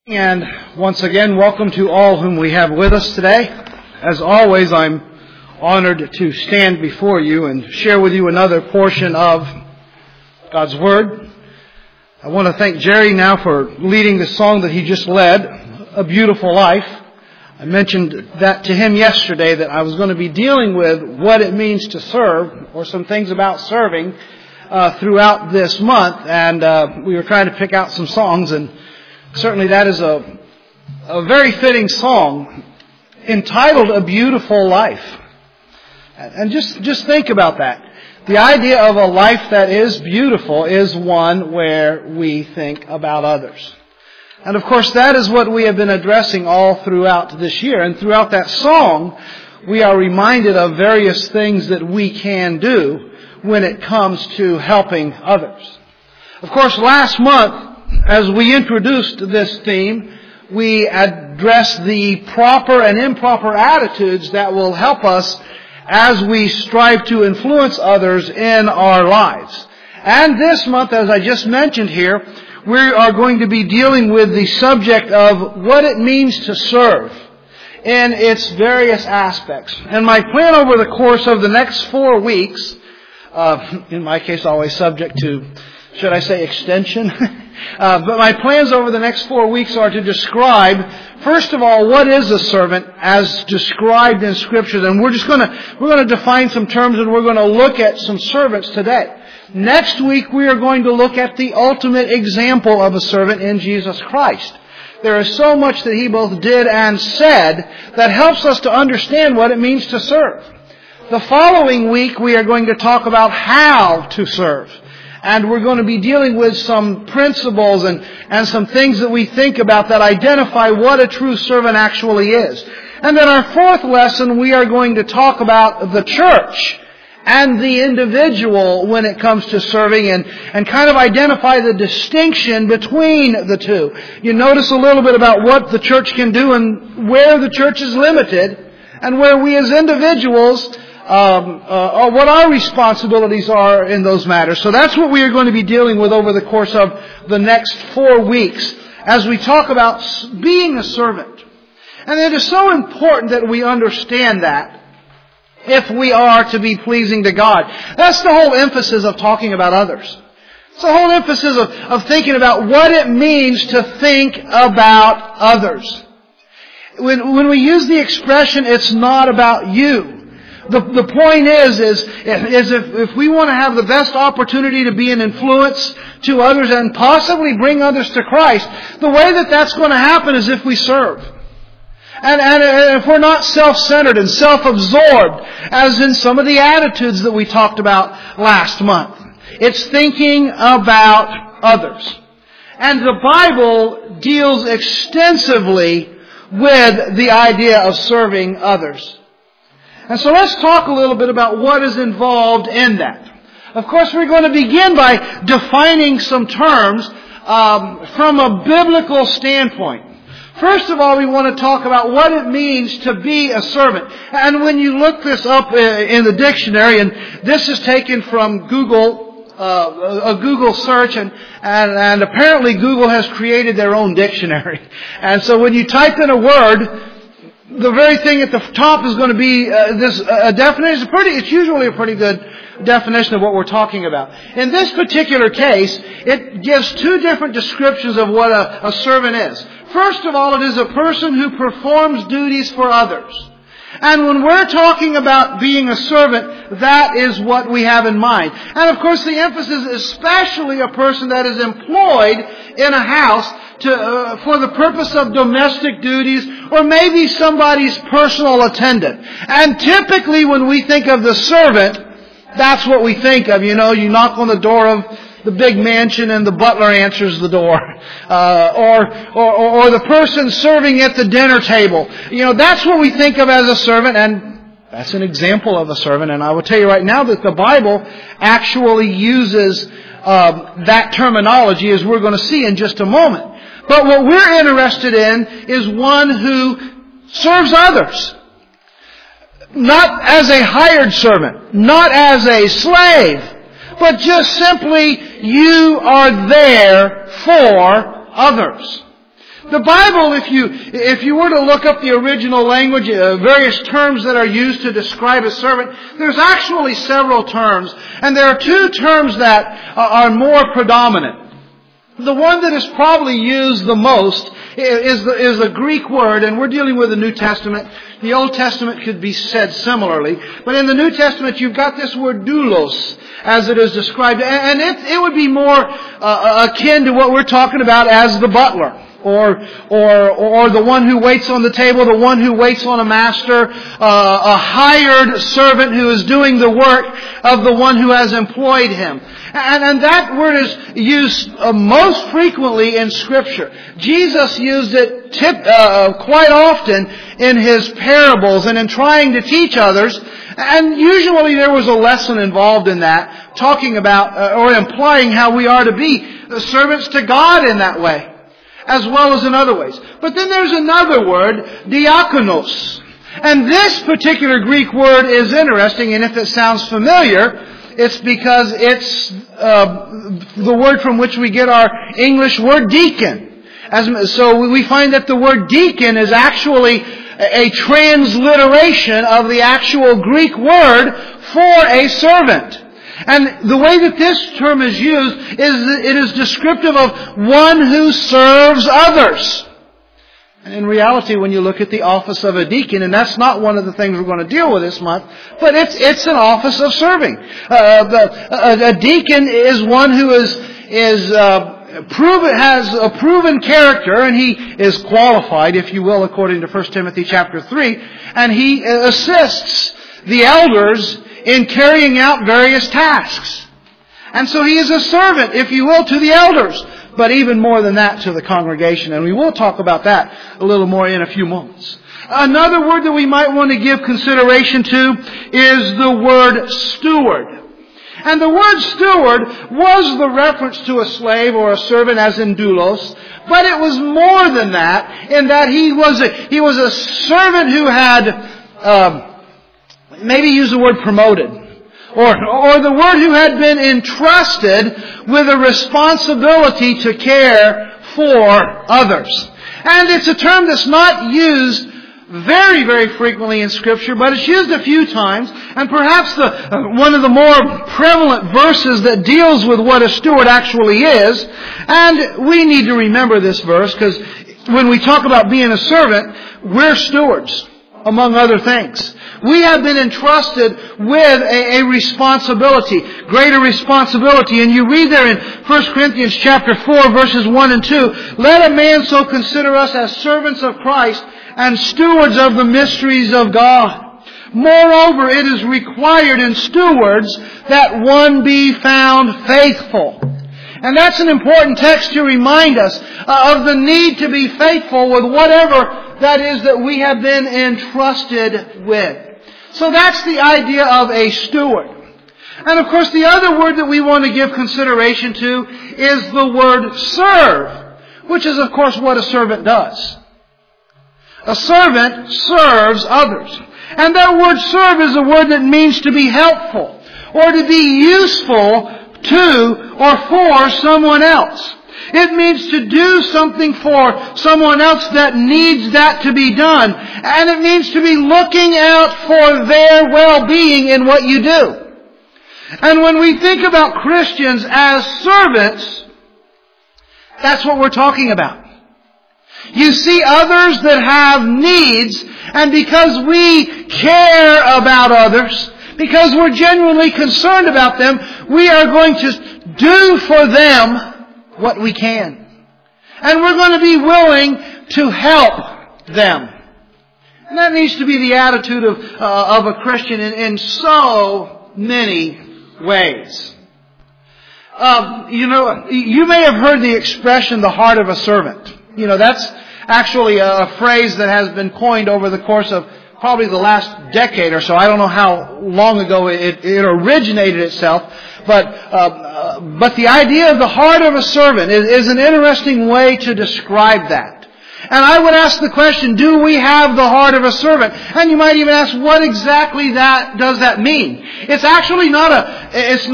And once again, welcome to all whom we have with us today. As always, I'm honored to stand before you and share with you another portion of God's Word. I want to thank Jerry now for leading the song that he just led, A Beautiful Life. I mentioned that to him yesterday, that I was going to be dealing with what it means to serve, or some things about serving, throughout this month. And we were trying to pick out some songs, and certainly that is a very fitting song entitled A Beautiful Life. And just think about that. The idea of a life that is beautiful is one where we think about others. And of course that is what we have been addressing all throughout this year. And throughout that song, we are reminded of various things that we can do when it comes to helping others. Of course, last month, as we introduced this theme, we addressed the proper and improper attitudes that will help us as we strive to influence others in our lives. And this month, as I just mentioned here, we are going to be dealing with the subject of what it means to serve in its various aspects. And my plan over the course of the next 4 weeks, in my case always subject to, should I say, extension? But my plans over the next 4 weeks are to describe, first of all, what is a servant as described in Scripture. And we're going to define some terms, and we're going to look at some servants today. Next week we are going to look at the ultimate example of a servant in Jesus Christ. There is so much that He both did and said that helps us to understand what it means to serve. The following week we are going to talk about how to serve. And we're going to be dealing with some principles and some things that we think about that identify what a true servant actually is. And then our fourth lesson, we are going to talk about the church and the individual when it comes to serving, and kind of identify the distinction between the two. You notice a little bit about what the church can do and where the church is limited, and where we as individuals what our responsibilities are in those matters. So that's what we are going to be dealing with over the course of the next 4 weeks as we talk about being a servant. And it is so important that we understand that if we are to be pleasing to God. That's the whole emphasis of talking about others. It's the whole emphasis of thinking about what it means to think about others. When we use the expression, it's not about you. The point is if we want to have the best opportunity to be an influence to others and possibly bring others to Christ, the way that that's going to happen is if we serve. And if we're not self-centered and self-absorbed, as in some of the attitudes that we talked about last month. It's thinking about others. And the Bible deals extensively with the idea of serving others. And so let's talk a little bit about what is involved in that. Of course, we're going to begin by defining some terms from a biblical standpoint. First of all, we want to talk about what it means to be a servant. And when you look this up in the dictionary, and this is taken from Google, a Google search, and apparently Google has created their own dictionary. And so when you type in a word, the very thing at the top is going to be a definition. It's usually a pretty good definition of what we're talking about. In this particular case, it gives 2 different descriptions of what a servant is. First of all, it is a person who performs duties for others. And when we're talking about being a servant, that is what we have in mind. And of course, the emphasis is especially a person that is employed in a house for the purpose of domestic duties, or maybe somebody's personal attendant. And typically when we think of the servant, that's what we think of. You know, you knock on the door of the big mansion and the butler answers the door. Or the person serving at the dinner table. You know, that's what we think of as a servant, and that's an example of a servant. And I will tell you right now that the Bible actually uses that terminology, as we're going to see in just a moment. But what we're interested in is one who serves others. Not as a hired servant, not as a slave, but just simply you are there for others. The Bible, if you were to look up the original language, various terms that are used to describe a servant, there's actually several terms. And there are two terms that are more predominant. The one that is probably used the most is a Greek word, and we're dealing with the New Testament. The Old Testament could be said similarly. But in the New Testament, you've got this word doulos, as it is described. And it would be more akin to what we're talking about as the butler. Or the one who waits on the table, the one who waits on a master, a hired servant who is doing the work of the one who has employed him. And that word is used most frequently in Scripture. Jesus used it quite often in His parables and in trying to teach others. And usually there was a lesson involved in that, talking about or implying how we are to be servants to God in that way, as well as in other ways. But then there's another word, diakonos. And this particular Greek word is interesting, and if it sounds familiar, it's because it's the word from which we get our English word deacon. So we find that the word deacon is actually a transliteration of the actual Greek word for a servant. And the way that this term is used is that it is descriptive of one who serves others. And in reality, when you look at the office of a deacon, and that's not one of the things we're going to deal with this month, but it's an office of serving. A deacon is one who has a proven character, and he is qualified, if you will, according to 1 Timothy chapter 3, and he assists the elders in carrying out various tasks. And so he is a servant, if you will, to the elders, but even more than that to the congregation. And we will talk about that a little more in a few moments. Another word that we might want to give consideration to is the word steward. And the word steward was the reference to a slave or a servant, as in doulos, but it was more than that, in that he was a servant who had maybe use the word promoted, or the word who had been entrusted with a responsibility to care for others. And it's a term that's not used very, very frequently in Scripture, but it's used a few times, and perhaps one of the more prevalent verses that deals with what a steward actually is. And we need to remember this verse, because when we talk about being a servant, we're stewards, among other things. We have been entrusted with a responsibility, greater responsibility. And you read there in 1 Corinthians chapter 4, verses 1 and 2, "Let a man so consider us as servants of Christ and stewards of the mysteries of God. Moreover, it is required in stewards that one be found faithful." And that's an important text to remind us of the need to be faithful with whatever that is that we have been entrusted with. So that's the idea of a steward. And of course, the other word that we want to give consideration to is the word serve, which is of course what a servant does. A servant serves others. And that word serve is a word that means to be helpful or to be useful to or for someone else. It means to do something for someone else that needs that to be done. And it means to be looking out for their well-being in what you do. And when we think about Christians as servants, that's what we're talking about. You see others that have needs, and because we care about others, because we're genuinely concerned about them, we are going to do for them what we can. And we're going to be willing to help them. And that needs to be the attitude of a Christian in so many ways. You may have heard the expression, the heart of a servant. That's actually a phrase that has been coined over the course of probably the last decade or so. I don't know how long ago it originated itself, but the idea of the heart of a servant is an interesting way to describe that. And I would ask the question, do we have the heart of a servant? And you might even ask, what exactly does that mean? It's actually not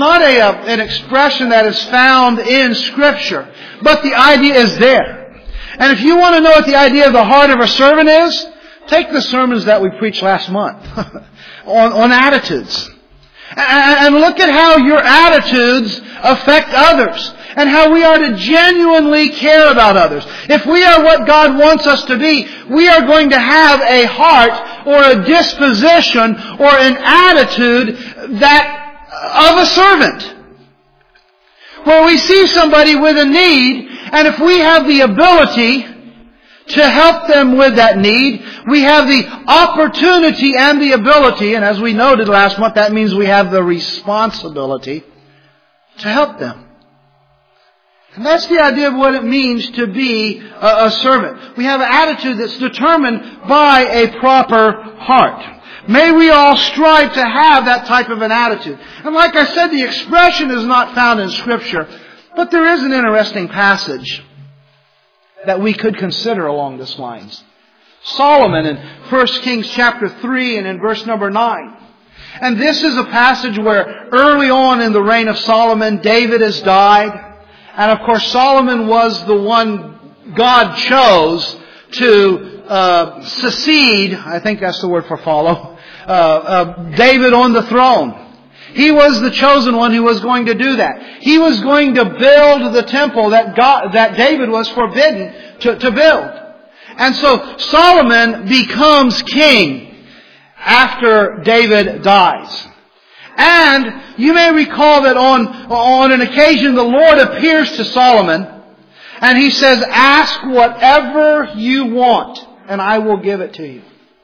an expression that is found in Scripture, but the idea is there. And if you want to know what the idea of the heart of a servant is, take the sermons that we preached last month on attitudes. And look at how your attitudes affect others and how we are to genuinely care about others. If we are what God wants us to be, we are going to have a heart or a disposition or an attitude of a servant. Where we see somebody with a need, and if we have the ability to help them with that need, we have the opportunity and the ability, and as we noted last month, that means we have the responsibility to help them. And that's the idea of what it means to be a servant. We have an attitude that's determined by a proper heart. May we all strive to have that type of an attitude. And like I said, the expression is not found in Scripture, but there is an interesting passage that we could consider along these lines. Solomon in 1 Kings chapter 3 and in verse number 9. And this is a passage where early on in the reign of Solomon, David has died. And of course, Solomon was the one God chose to succeed, I think that's the word for follow, David on the throne. He was the chosen one who was going to do that. He was going to build the temple that David was forbidden to build. And so Solomon becomes king after David dies. And you may recall that on an occasion the Lord appears to Solomon and He says, "Ask whatever you want and I will give it to you."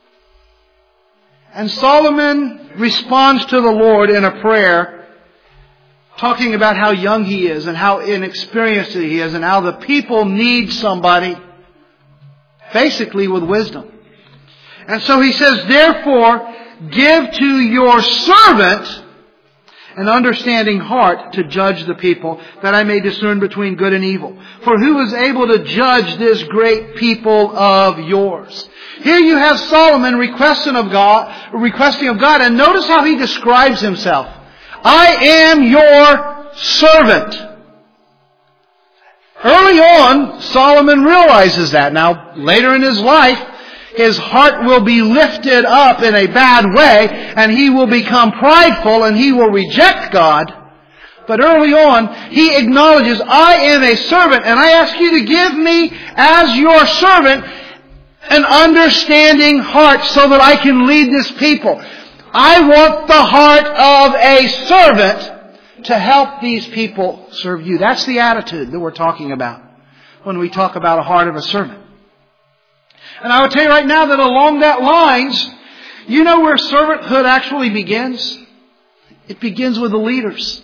And Solomon responds to the Lord in a prayer talking about how young he is and how inexperienced he is and how the people need somebody basically with wisdom. And so he says, "Therefore, give to your servant an understanding heart to judge the people, that I may discern between good and evil. For who is able to judge this great people of yours?" Here you have Solomon requesting of God, and notice how he describes himself. "I am your servant." Early on, Solomon realizes that. Now, later in his life, his heart will be lifted up in a bad way, and he will become prideful, and he will reject God. But early on, he acknowledges, "I am a servant, and I ask you to give me, as your servant, an understanding heart so that I can lead this people. I want the heart of a servant to help these people serve you." That's the attitude that we're talking about when we talk about a heart of a servant. And I will tell you right now that along that lines, you know where servanthood actually begins? It begins with the leaders.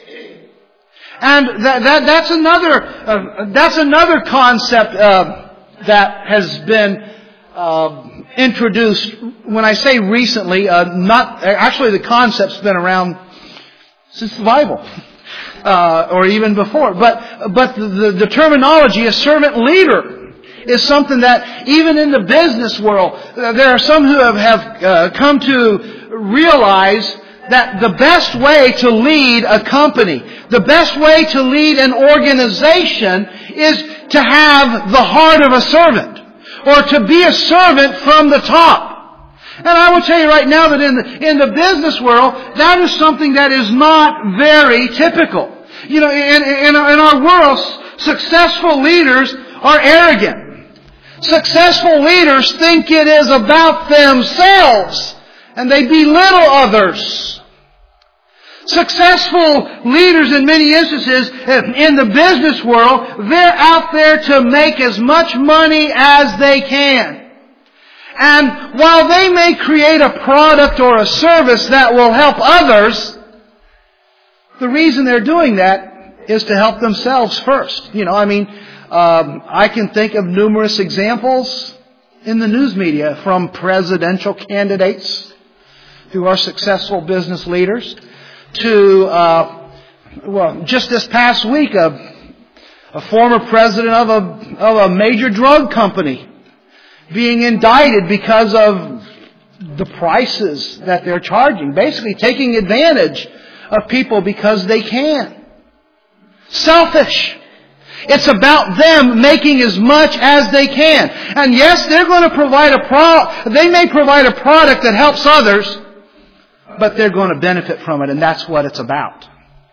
And that's another concept that has been introduced. When I say recently, the concept's been around since the Bible, or even before. But the terminology, a servant leader, is something that even in the business world, there are some who have come to realize that the best way to lead a company, the best way to lead an organization is to have the heart of a servant, or to be a servant from the top. And I will tell you right now that in the business world, that is something that is not very typical. You know, in our world, successful leaders are arrogant. Successful leaders think it is about themselves, and they belittle others. Successful leaders in many instances in the business world, they're out there to make as much money as they can. And while they may create a product or a service that will help others, the reason they're doing that is to help themselves first. You know, I can think of numerous examples in the news media from presidential candidates who are successful business leaders to, just this past week, a former president of a major drug company being indicted because of the prices that they're charging, basically taking advantage of people because they can. Selfish. It's about them making as much as they can. And yes, they're going to provide they may provide a product that helps others, but they're going to benefit from it, and that's what it's about.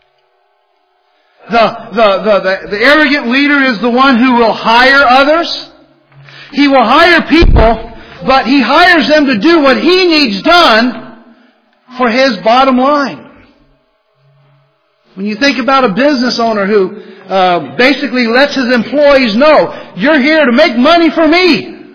The arrogant leader is the one who will hire others. He will hire people, but he hires them to do what he needs done for his bottom line. When you think about a business owner who basically lets his employees know, you're here to make money for me.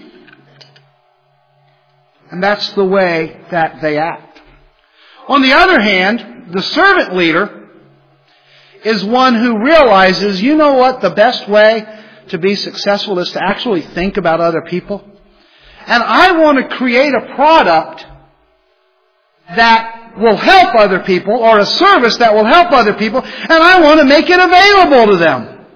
And that's the way that they act. On the other hand, the servant leader is one who realizes, you know what, the best way to be successful is to actually think about other people. And I want to create a product that will help other people, or a service that will help other people, and I want to make it available to them.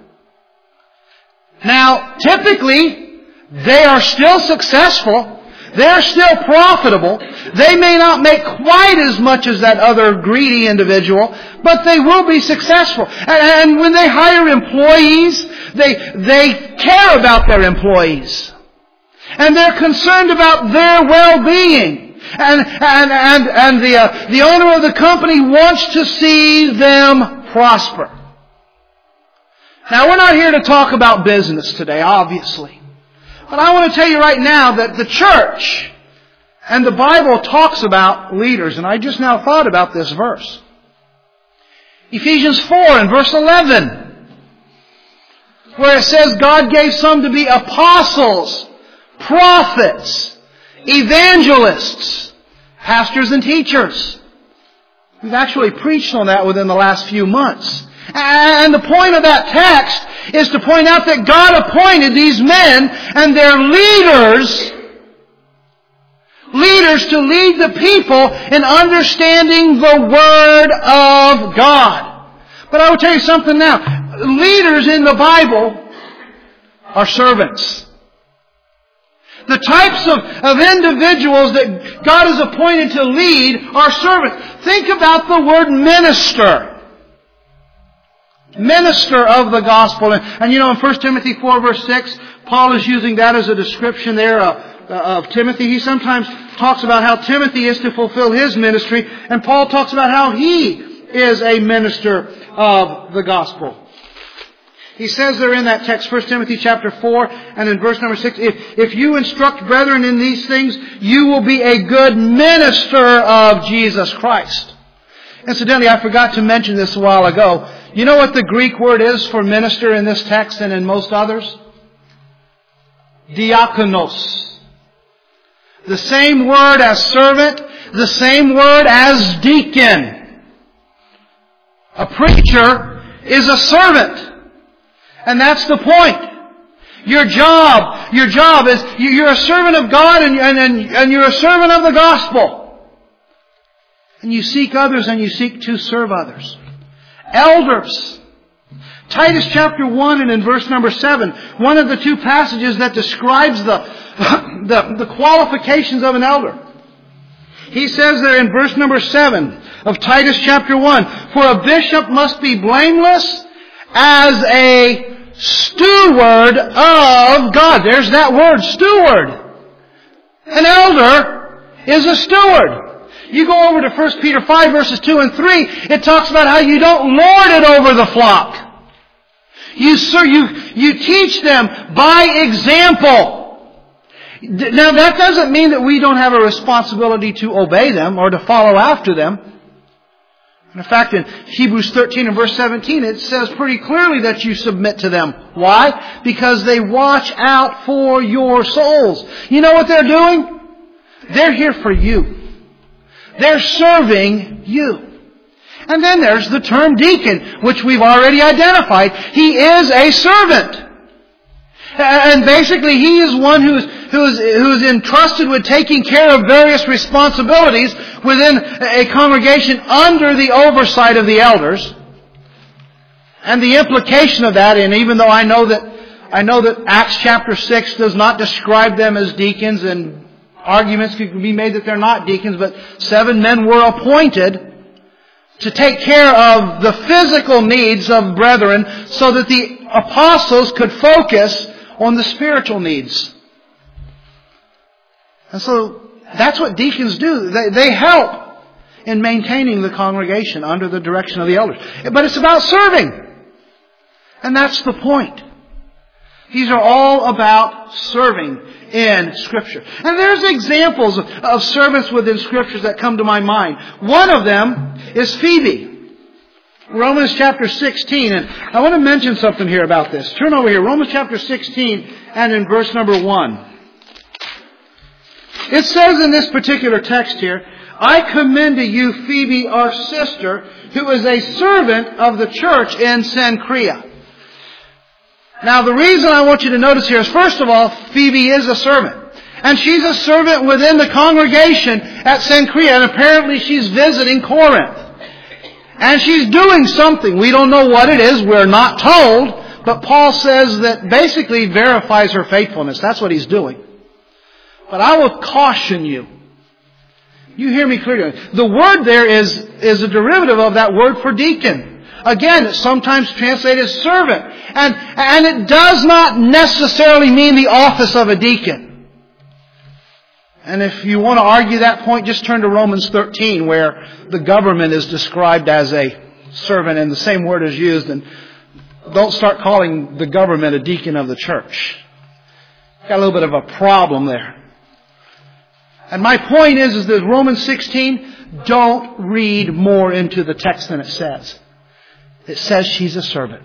Now, typically, they are still successful. They're still profitable. They may not make quite as much as that other greedy individual, but they will be successful. And when they hire employees, they care about their employees. And they're concerned about their well-being. And the owner of the company wants to see them prosper. Now, we're not here to talk about business today, obviously. But I want to tell you right now that the church and the Bible talks about leaders. And I just now thought about this verse. Ephesians 4 and verse 11. Where it says God gave some to be apostles, prophets, evangelists, pastors and teachers. We've actually preached on that within the last few months. And the point of that text is to point out that God appointed these men and their leaders to lead the people in understanding the Word of God. But I will tell you something now. Leaders in the Bible are servants. The types of individuals that God has appointed to lead are servants. Think about the word minister. Minister of the gospel. And you know, in 1 Timothy 4 verse 6, Paul is using that as a description there of Timothy. He sometimes talks about how Timothy is to fulfill his ministry, and Paul talks about how he is a minister of the gospel. He says there in that text, 1 Timothy chapter 4 and in verse number 6, if you instruct brethren in these things, you will be a good minister of Jesus Christ. Incidentally, I forgot to mention this a while ago. You know what the Greek word is for minister in this text and in most others? Diakonos. The same word as servant, the same word as deacon. A preacher is a servant. And that's the point. Your job is, you're a servant of God and you're a servant of the gospel. And you seek others and you seek to serve others. Elders. Titus chapter 1 and in verse number 7, one of the two passages that describes the qualifications of an elder. He says there in verse number 7 of Titus chapter 1, for a bishop must be blameless as a steward of God. There's that word, steward. An elder is a steward. You go over to 1 Peter 5 verses 2 and 3, it talks about how you don't lord it over the flock. You teach them by example. Now that doesn't mean that we don't have a responsibility to obey them or to follow after them. In fact, in Hebrews 13 and verse 17, it says pretty clearly that you submit to them. Why? Because they watch out for your souls. You know what they're doing? They're here for you. They're serving you. And then there's the term deacon, which we've already identified. He is a servant. And basically, he is one who is entrusted with taking care of various responsibilities within a congregation under the oversight of the elders. And the implication of that, and even though I know that Acts chapter 6 does not describe them as deacons, and arguments could be made that they're not deacons, but 7 men were appointed to take care of the physical needs of brethren so that the apostles could focus on the spiritual needs. And so that's what deacons do. They help in maintaining the congregation under the direction of the elders. But it's about serving. And that's the point. These are all about serving in Scripture. And there's examples of servants within Scriptures that come to my mind. One of them is Phoebe. Romans chapter 16. And I want to mention something here about this. Turn over here. Romans chapter 16 and in verse number 1. It says in this particular text here, I commend to you Phoebe, our sister, who is a servant of the church in Cenchrea. Now, the reason I want you to notice here is, first of all, Phoebe is a servant. And she's a servant within the congregation at Cenchrea, and apparently she's visiting Corinth. And she's doing something. We don't know what it is. We're not told. But Paul says that basically verifies her faithfulness. That's what he's doing. But I will caution you. You hear me clearly. The word there is a derivative of that word for deacon. Again, it's sometimes translated as servant. And it does not necessarily mean the office of a deacon. And if you want to argue that point, just turn to Romans 13, where the government is described as a servant and the same word is used. And don't start calling the government a deacon of the church. Got a little bit of a problem there. And my point is that Romans 16, don't read more into the text than it says. It says she's a servant.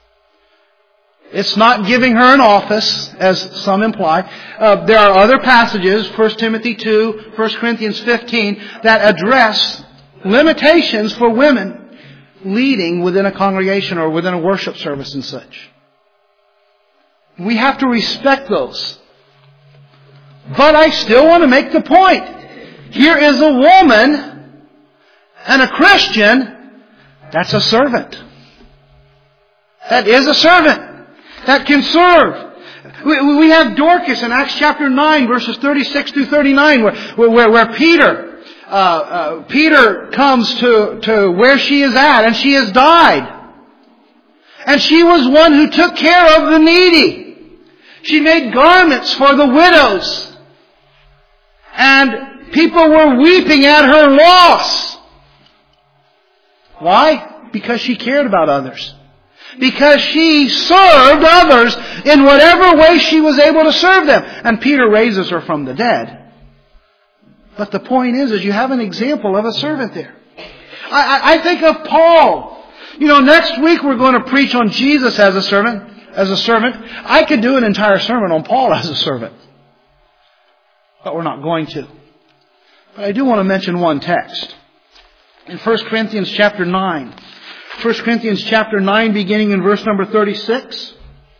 It's not giving her an office, as some imply. There are other passages, 1 Timothy 2, 1 Corinthians 15, that address limitations for women leading within a congregation or within a worship service and such. We have to respect those. But I still want to make the point. Here is a woman and a Christian that's a servant. That is a servant that can serve. We have Dorcas in Acts chapter 9, verses 36 through 39, where Peter comes to where she is at, and she has died. And she was one who took care of the needy. She made garments for the widows. And people were weeping at her loss. Why? Because she cared about others. Because she served others in whatever way she was able to serve them. And Peter raises her from the dead. But the point is you have an example of a servant there. I think of Paul. Next week we're going to preach on Jesus as a servant. I could do an entire sermon on Paul as a servant. But we're not going to. But I do want to mention one text. In 1 Corinthians chapter 9. 1 Corinthians chapter 9, beginning in verse number 36.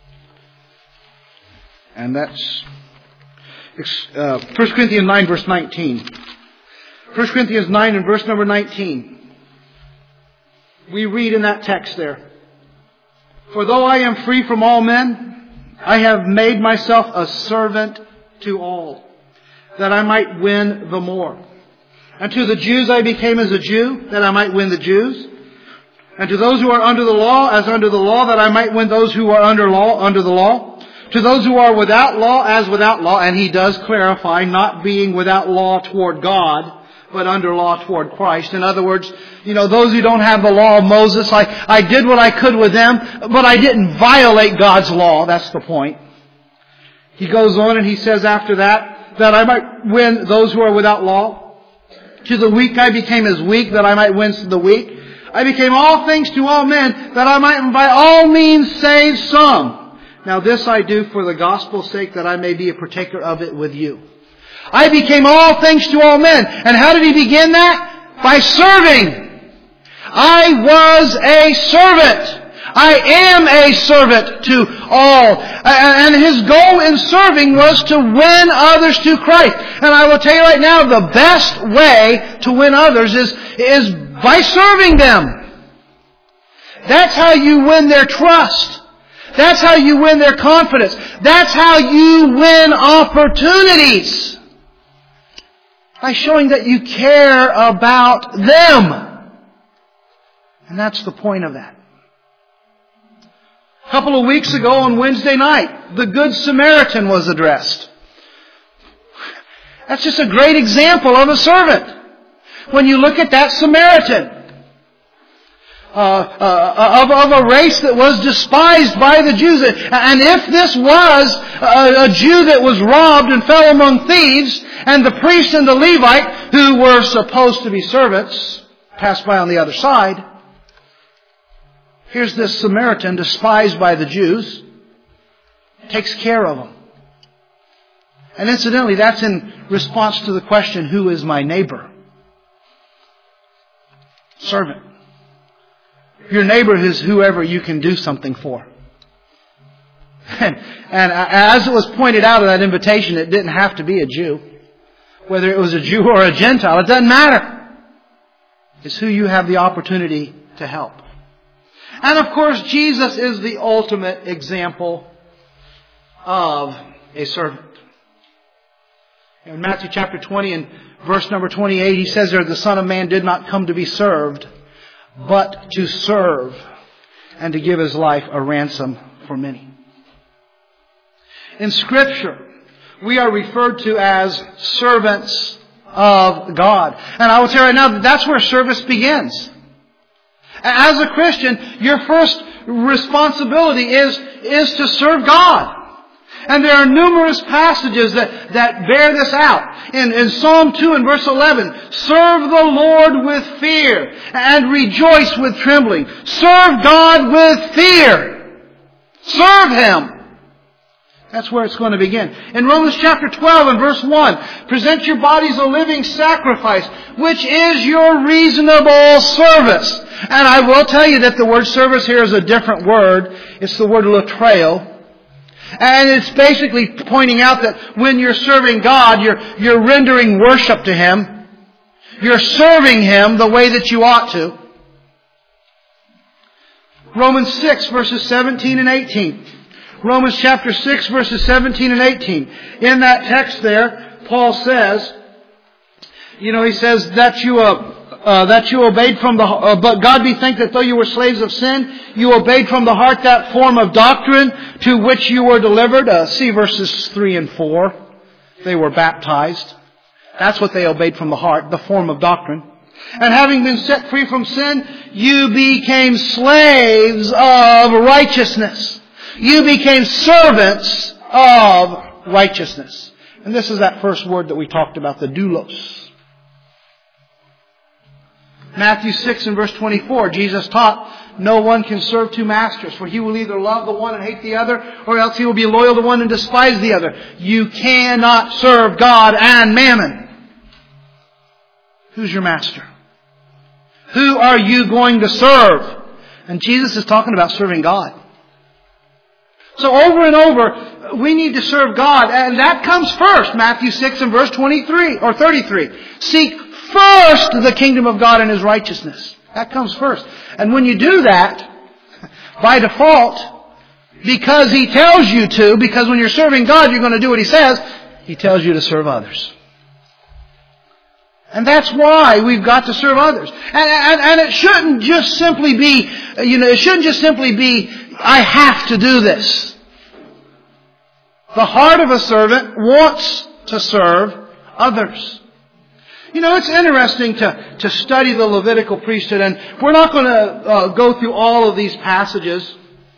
And that's 1 Corinthians 9, verse 19. 1 Corinthians 9 and verse number 19. We read in that text there. For though I am free from all men, I have made myself a servant to all, that I might win the more. And to the Jews I became as a Jew, that I might win the Jews. And to those who are under the law, as under the law, that I might win those who are under the law. To those who are without law, as without law. And he does clarify, not being without law toward God, but under law toward Christ. In other words, those who don't have the law of Moses, I did what I could with them, but I didn't violate God's law. That's the point. He goes on and he says after that I might win those who are without law. To the weak I became as weak, that I might win the weak. I became all things to all men, that I might by all means save some. Now this I do for the gospel's sake, that I may be a partaker of it with you. I became all things to all men. And how did he begin that? By serving. I was a servant. I am a servant to all. And his goal in serving was to win others to Christ. And I will tell you right now, the best way to win others is by serving them. That's how you win their trust. That's how you win their confidence. That's how you win opportunities. By showing that you care about them. And that's the point of that. A couple of weeks ago on Wednesday night, the Good Samaritan was addressed. That's just a great example of a servant. When you look at that Samaritan, of a race that was despised by the Jews. And if this was a Jew that was robbed and fell among thieves, and the priest and the Levite, who were supposed to be servants, passed by on the other side, here's this Samaritan despised by the Jews, takes care of them. And incidentally, that's in response to the question, who is my neighbor? Servant. Your neighbor is whoever you can do something for. And as it was pointed out in that invitation, it didn't have to be a Jew. Whether it was a Jew or a Gentile, it doesn't matter. It's who you have the opportunity to help. And of course, Jesus is the ultimate example of a servant. In Matthew chapter 20 and verse number 28, He says there, the Son of Man did not come to be served, but to serve and to give His life a ransom for many. In Scripture, we are referred to as servants of God. And I will tell you right now, that's where service begins. As a Christian, your first responsibility is to serve God. And there are numerous passages that bear this out. In Psalm 2 and verse 11, serve the Lord with fear and rejoice with trembling. Serve God with fear. Serve Him. That's where it's going to begin. In Romans chapter 12 and verse 1, present your bodies a living sacrifice, which is your reasonable service. And I will tell you that the word service here is a different word. It's the word latreo. And it's basically pointing out that when you're serving God, you're rendering worship to Him. You're serving Him the way that you ought to. Romans 6 verses 17 and 18. Romans chapter 6 verses 17 and 18. In that text there, Paul says, he says that you obeyed from the, but God be thanked that though you were slaves of sin, you obeyed from the heart that form of doctrine to which you were delivered. See verses 3 and 4. They were baptized. That's what they obeyed from the heart, the form of doctrine. And having been set free from sin, you became slaves of righteousness. You became servants of righteousness. And this is that first word that we talked about, the doulos. Matthew 6 and verse 24, Jesus taught, no one can serve two masters, for he will either love the one and hate the other, or else he will be loyal to one and despise the other. You cannot serve God and mammon. Who's your master? Who are you going to serve? And Jesus is talking about serving God. So over and over, we need to serve God, and that comes first. Matthew 6 and verse 23 or 33. Seek first the kingdom of God and His righteousness. That comes first. And when you do that, by default, because He tells you to, because when you're serving God, you're going to do what He says, He tells you to serve others. And that's why we've got to serve others. And it shouldn't just simply be, I have to do this. The heart of a servant wants to serve others. It's interesting to study the Levitical priesthood, and we're not going to go through all of these passages,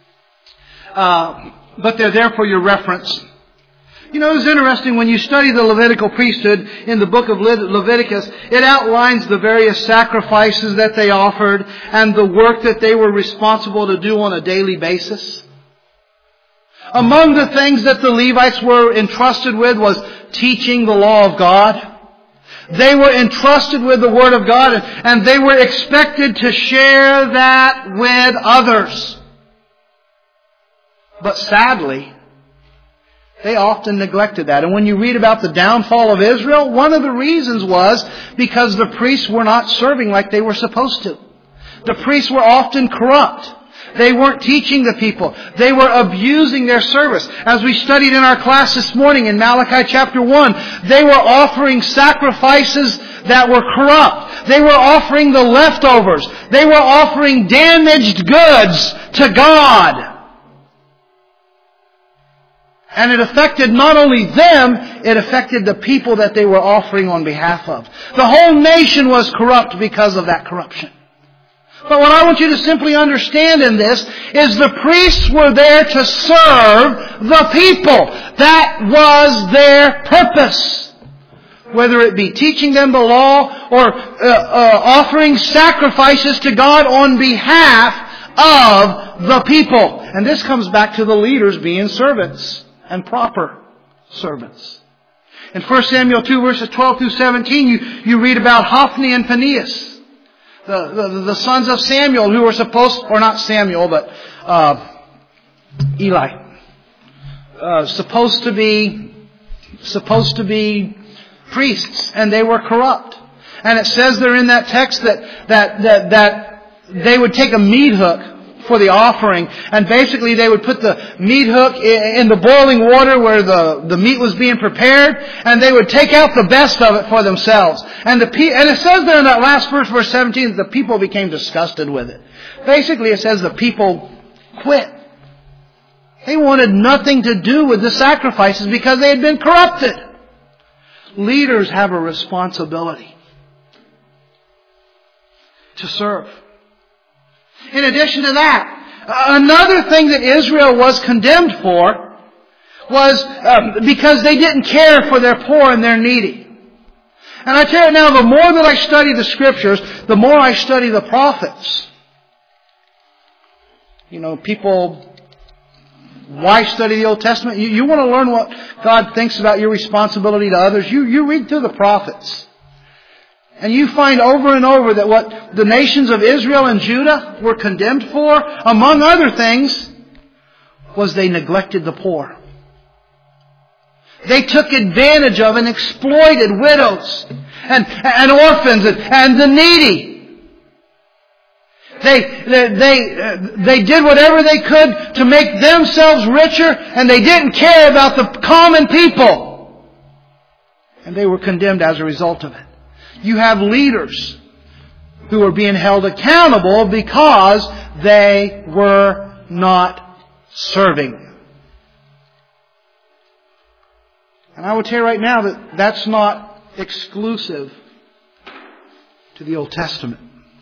but they're there for your reference. It's interesting when you study the Levitical priesthood in the book of Leviticus, it outlines the various sacrifices that they offered and the work that they were responsible to do on a daily basis. Among the things that the Levites were entrusted with was teaching the law of God. They were entrusted with the Word of God, and they were expected to share that with others. But sadly, they often neglected that. And when you read about the downfall of Israel, one of the reasons was because the priests were not serving like they were supposed to. The priests were often corrupt. They weren't teaching the people. They were abusing their service. As we studied in our class this morning in Malachi chapter 1, they were offering sacrifices that were corrupt. They were offering the leftovers. They were offering damaged goods to God. And it affected not only them, it affected the people that they were offering on behalf of. The whole nation was corrupt because of that corruption. But what I want you to simply understand in this is the priests were there to serve the people. That was their purpose. Whether it be teaching them the law or offering sacrifices to God on behalf of the people. And this comes back to the leaders being servants and proper servants. In 1 Samuel 2 verses 12 through 17 you read about Hophni and Phinehas. The sons of Samuel who were supposed, or not Samuel, but Eli, supposed to be priests, and they were corrupt. And it says there in that text that they would take a meat hook for the offering, and basically they would put the meat hook in the boiling water where the meat was being prepared, and they would take out the best of it for themselves. And it says there in that last verse, verse 17, that the people became disgusted with it. Basically it says the people quit. They wanted nothing to do with the sacrifices because they had been corrupted. Leaders have a responsibility to serve. In addition to that, another thing that Israel was condemned for was because they didn't care for their poor and their needy. And I tell you now, the more that I study the Scriptures, the more I study the prophets. You know, people, why study the Old Testament? You want to learn what God thinks about your responsibility to others? You read through the prophets. And you find over and over that what the nations of Israel and Judah were condemned for, among other things, was they neglected the poor. They took advantage of and exploited widows and orphans and the needy. They did whatever they could to make themselves richer, and they didn't care about the common people. And they were condemned as a result of it. You have leaders who are being held accountable because they were not serving. And I would tell you right now that that's not exclusive to the Old Testament.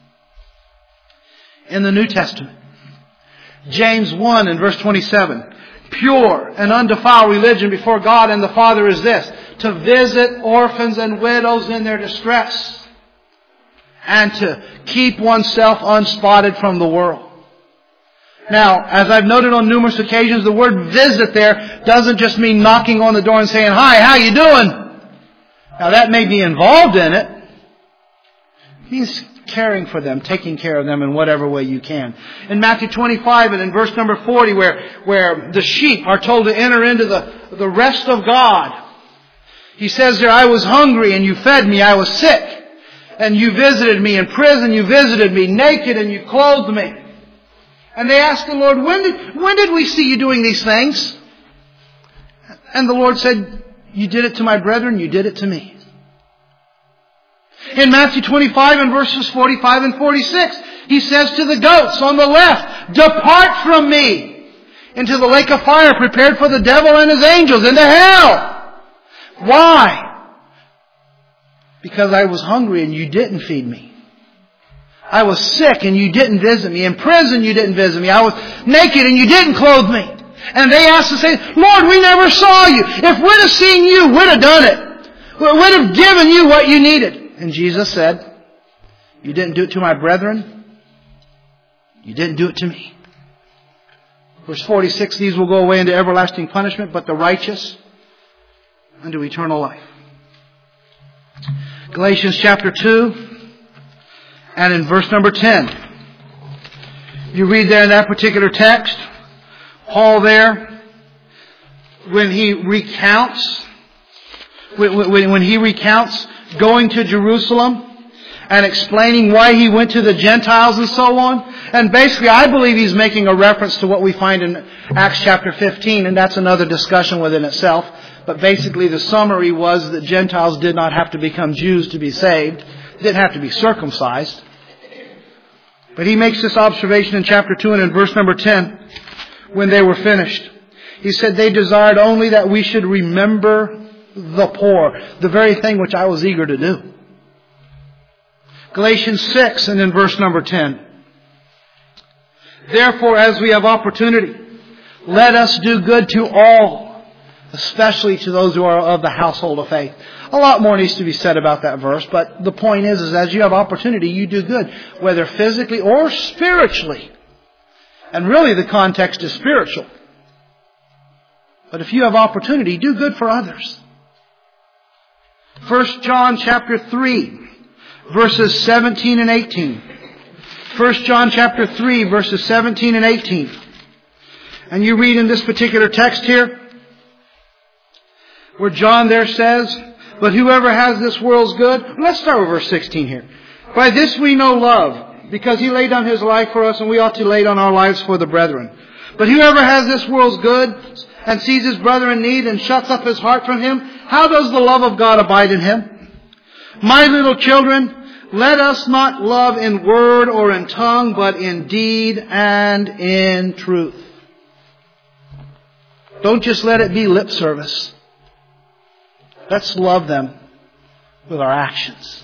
In the New Testament, James 1 and verse 27, pure and undefiled religion before God and the Father is this, to visit orphans and widows in their distress, and to keep oneself unspotted from the world. Now, as I've noted on numerous occasions, the word visit there doesn't just mean knocking on the door and saying, "Hi, how you doing?" Now that may be involved in it. It means caring for them, taking care of them in whatever way you can. In Matthew 25 and in verse number 40, where the sheep are told to enter into the rest of God, He says there, "I was hungry and you fed me. I was sick and you visited me. In prison you visited me. Naked and you clothed me." And they asked the Lord, when did we see you doing these things? And the Lord said, "You did it to my brethren, you did it to me." In Matthew 25 and verses 45 and 46, He says to the goats on the left, "Depart from me into the lake of fire prepared for the devil and his angels, into hell." Why? Because I was hungry and you didn't feed me. I was sick and you didn't visit me. In prison you didn't visit me. I was naked and you didn't clothe me. And they asked to say, "Lord, we never saw you. If we'd have seen you, we'd have done it. We'd have given you what you needed." And Jesus said, "You didn't do it to my brethren. You didn't do it to me." Verse 46, "These will go away into everlasting punishment, but the righteous unto eternal life." Galatians chapter 2 and in verse number 10. You read there in that particular text, Paul there, when he recounts going to Jerusalem and explaining why he went to the Gentiles and so on. And basically, I believe he's making a reference to what we find in Acts chapter 15, and that's another discussion within itself. But basically, the summary was that Gentiles did not have to become Jews to be saved. They didn't have to be circumcised. But he makes this observation in chapter 2 and in verse number 10 when they were finished. He said they desired only that we should remember the poor, the very thing which I was eager to do. Galatians 6 and in verse number 10. Therefore, as we have opportunity, let us do good to all, especially to those who are of the household of faith. A lot more needs to be said about that verse, but the point is as you have opportunity, you do good, whether physically or spiritually. And really the context is spiritual. But if you have opportunity, do good for others. 1 John chapter 3, verses 17 and 18. 1 John chapter 3, verses 17 and 18. And you read in this particular text here, where John there says, but whoever has this world's good... Let's start with verse 16 here. By this we know love, because He laid down His life for us, and we ought to lay down our lives for the brethren. But whoever has this world's good, and sees his brother in need, and shuts up his heart from him, how does the love of God abide in him? My little children, let us not love in word or in tongue, but in deed and in truth. Don't just let it be lip service. Let's love them with our actions.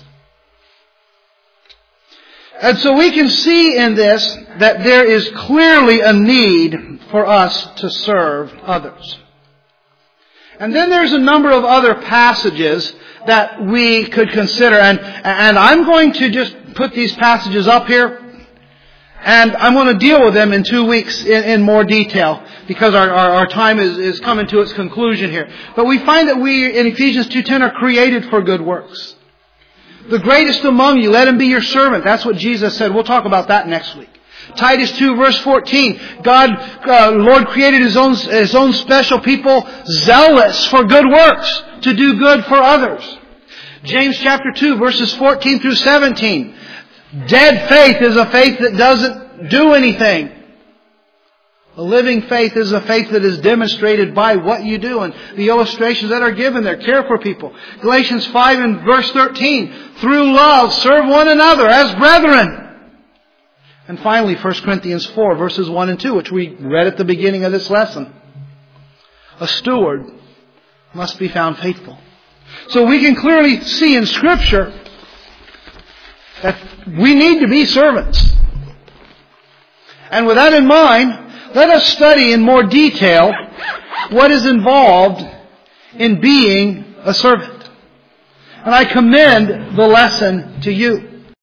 And so we can see in this that there is clearly a need for us to serve others. And then there's a number of other passages that we could consider. And I'm going to just put these passages up here. And I'm going to deal with them in 2 weeks in more detail, because our time is coming to its conclusion here. But we find that we, in Ephesians 2:10, are created for good works. The greatest among you, let him be your servant. That's what Jesus said. We'll talk about that next week. Titus 2 verse 14. Lord created His own special people, zealous for good works, to do good for others. James chapter 2 verses 14 through 17. Dead faith is a faith that doesn't do anything. A living faith is a faith that is demonstrated by what you do, and the illustrations that are given there. Care for people. Galatians 5 and verse 13. Through love, serve one another as brethren. And finally, 1 Corinthians 4 verses 1 and 2, which we read at the beginning of this lesson. A steward must be found faithful. So we can clearly see in Scripture that we need to be servants. And with that in mind, let us study in more detail what is involved in being a servant. And I commend the lesson to you.